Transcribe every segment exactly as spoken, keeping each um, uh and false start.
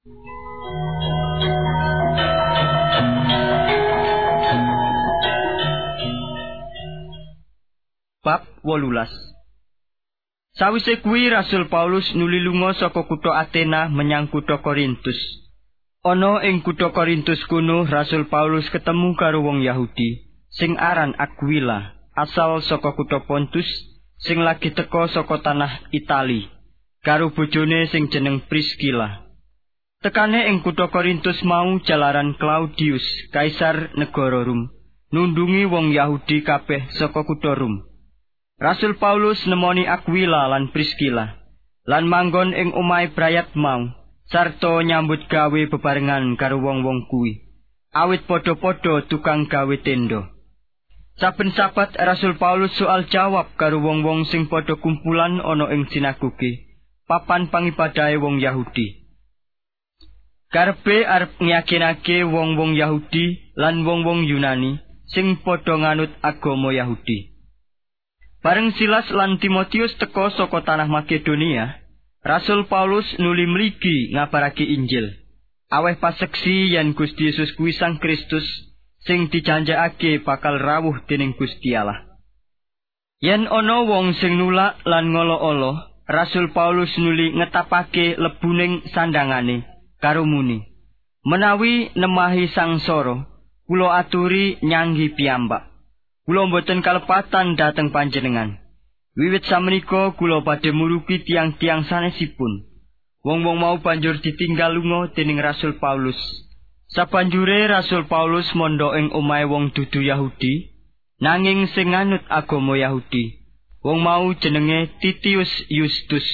Bab wolulas. Sawise kuwi Rasul Paulus nuli lunga saka kutha Athena menyang kutha Korintus. Ana ing kutha Korintus kuno Rasul Paulus ketemu karo wong Yahudi sing aran Aquila, asal saka kutha Pontus, sing lagi teka saka tanah Itali, karo bojone sing jeneng Priskila. Tekane ing kutha Korintus mau jalaran Claudius, kaisar negara Rum, nundungi wong Yahudi kabeh saka kutha Rum. Rasul Paulus nemoni Aquila lan Priskila, lan manggon ing omahe brayat mau, sarta nyambut gawe bebarengan karo wong-wong kuwi, awit padha-padha tukang gawe tenda. Saben sabat Rasul Paulus soal jawab karo wong-wong sing padha kumpulan ana ing sinagoge, papan pangibadahe wong Yahudi. Karepe arep nyakinake wong-wong Yahudi lan wong-wong Yunani sing padha nganut agama Yahudi. Bareng Silas lan Timotius teka saka tanah Makedonia, Rasul Paulus nuli mligi ngabarake Injil. Aweh paseksi yen Gusti Yesus kuwi Sang Kristus sing dijanjekake bakal rawuh dening Gusti Allah. Yen ana wong sing nulak lan ngolo-olo, Rasul Paulus nuli ngetapake lebuning sandangane karo muni, menawi nemahi sangsara, kula aturi nyanggi piyambak. Kula mboten kalepatan dhateng panjenengan. Wiwit samenika kula badhe murugi tiang-tiang sanesipun. Wong-wong mau banjur ditinggal lunga dening Rasul Paulus. Sabanjure Rasul Paulus mondhok ing omahe wong dudu Yahudi, nanging sing nganut agama Yahudi. Wong mau jenenge Titius Justus.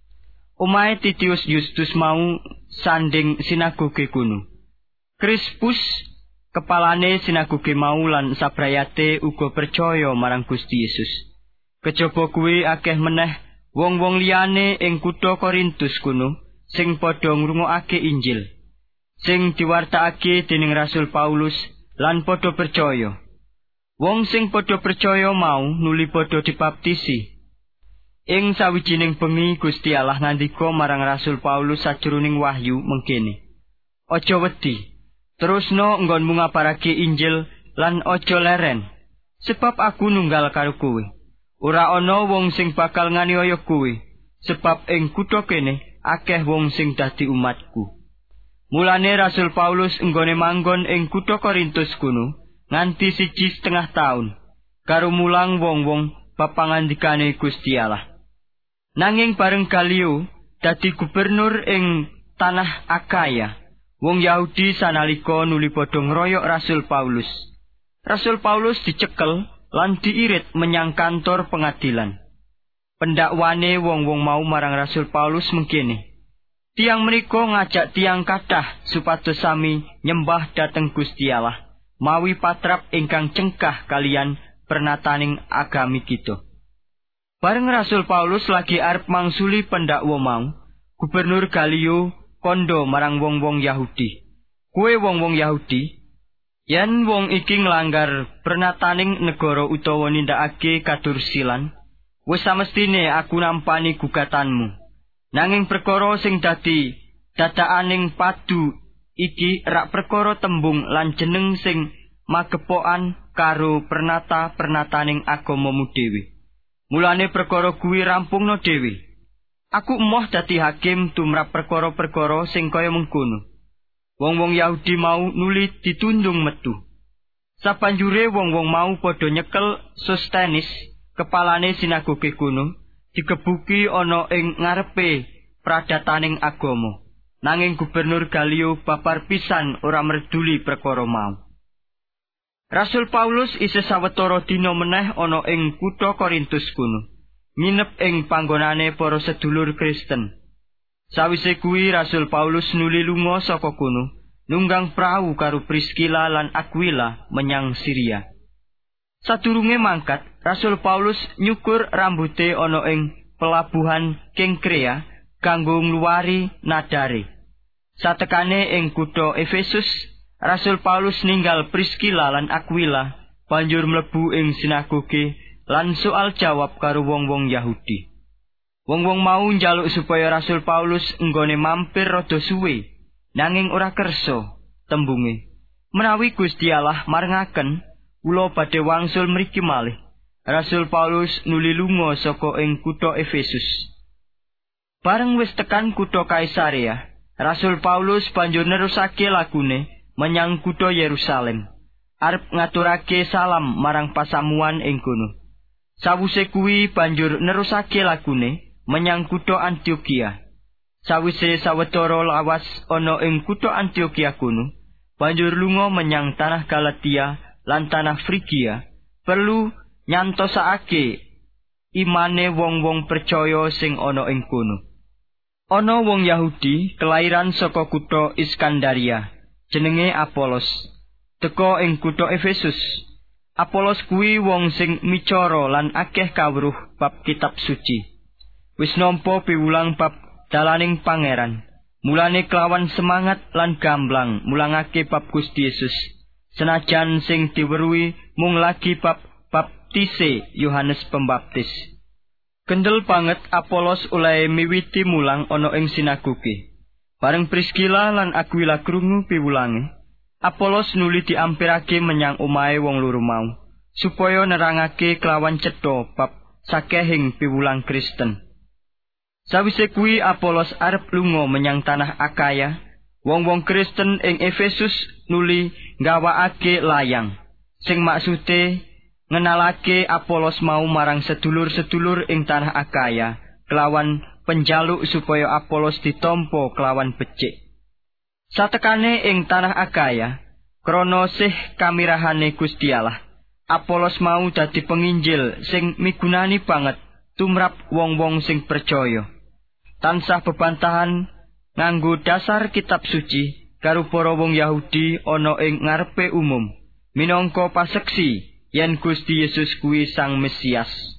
Omahe Titius Justus mau sanding sinagoge kuno. Crispus, kepalane sinagoge mau lan sabrayate uga percaya marang Gusti Yesus. Kejaba kuwi akeh meneh wong-wong liyane ing kutha Korintus kuno sing padha ngrungokake Injil, sing diwartakake dening Rasul Paulus lan padha percaya. Wong sing padha percaya mau nuli padha dibaptisi. Ing sawijining bengi Gusti Allah ngandika marang Rasul Paulus sajroning wahyu mengkene, "Aja wedi. Terusno nggonmu ngabarake Injil lan aja leren, sebab aku nunggal karo kowe. Ora ana wong sing bakal nganiaya kowe, sebab ing kutha kene akeh wong sing dadi umatku." Mulane Rasul Paulus enggone manggon ing kutha Korintus kuno nganti siji setengah taun, karo mulang wong-wong papangandikane Gusti Allah. Nanging bareng Galio dadi gubernur ing tanah Akaya, wong Yahudi sanalika nuli padha ngeroyok Rasul Paulus. Rasul Paulus dicekel lan diirit menyang kantor pengadilan. Pendakwane wong-wong mau marang Rasul Paulus mengkene, "Tiang menika ngajak tiang kathah supados sami nyembah dhateng Gusti Allah, mawi patrap ingkang cengkah kalian pernataning agami kita." Bareng Rasul Paulus lagi arep mangsuli pendakwa mau, Gubernur Galio kondo marang wong-wong Yahudi, "Kowe wong-wong Yahudi, yen wong iki nglanggar pernataning negara utawa nindakake kadursilan, wis samestine aku nampani gugatanmu. Nanging perkara sing dadi dadakaning padu iki rak perkara tembung lan jeneng sing magepokan karo pernata-pernataning agamamu dhewe. Mulane perkara kuwi rampungna dhewe. Aku emoh dadi hakim tumrap perkara-perkara sing kaya mengkono." Wong-wong Yahudi mau nuli ditundung metu. Sabanjure wong-wong mau padha nyekel Sostenes, kepalane sinagoge kuno, digebuki ana ing ngarepe pradataning agama. Nanging Gubernur Galio babar pisan ora merduli perkara mau. Rasul Paulus isih sawetara dina meneh ana ing kutha Korintus kuno, nginep ing panggonane para sedulur Kristen. Sawise kuwi Rasul Paulus nuli lunga saka kono, nunggang prau karo Priskila lan Aquila menyang Siria. Sadurunge mangkat, Rasul Paulus nyukur rambute ana ing pelabuhan Kengkrea kanggo ngluwari nadare. Satekane ing kutha Efesus, Rasul Paulus ninggal Priskila lan Aquila, banjur mlebu ing sinagoge lan soal jawab karo wong-wong Yahudi. Wong-wong mau njaluk supaya Rasul Paulus enggone mampir rada suwe nanging ora kersa tembunge. Menawi Gusti Allah marengaken kula badhe wangsul mriki malih. Rasul Paulus nuli lunga saka ing kutha Efesus. Bareng wis tekan kutha Kaisarea, Rasul Paulus banjur nerusake lagune menyang kutha Yerusalem, arep ngaturake salam marang pasamuan ing kono. Sawise kuwi banjur nerusake lagune menyang kutha Antiokhia. Sawise sawetara lawas ana ing kutha Antiokhia kono, banjur lunga menyang tanah Galatia lan tanah Frigia, perlu nyantosake imane wong-wong percaya sing ana ing kono. Ana wong Yahudi kelairan saka kutha Iskandaria, jenenge Apolos, teka ing kutha Efesus. Apolos kuwi wong sing micara lan akeh kawruh bab kitab suci. Wis nampa piwulang bab dalaning pangeran. Mulane kelawan semangat lan gamblang mulangake bab Gusti Yesus. Senajan sing diweruhi mung lagi bab baptise Yohanes Pembaptis. Kendel banget Apolos oleh miwiti mulang ana ing sinagoge. Bareng Priskila lan Aquila krungu piwulange, Apolos nuli diampirake menyang omahe wong loro mau, supaya nerangake kelawan cetha bab sakehing piwulang Kristen. Sawise kuwi Apolos arep lunga menyang tanah Akaya, wong-wong Kristen ing Efesus nuli nggawakake layang, sing maksude ngenalake Apolos mau marang sedulur-sedulur ing tanah Akaya kelawan penjaluk supaya Apolos ditampa kelawan becik. Satekane ing tanah Akaya, krana sih kamirahane Gusti Allah, Apolos mau dadi penginjil sing migunani banget tumrap wong-wong sing percaya. Tansah bebantahan nganggo dasar kitab suci karo para wong Yahudi ana ing ngarepe umum, minangka paseksi yen Gusti Yesus kuwi Sang Mesias.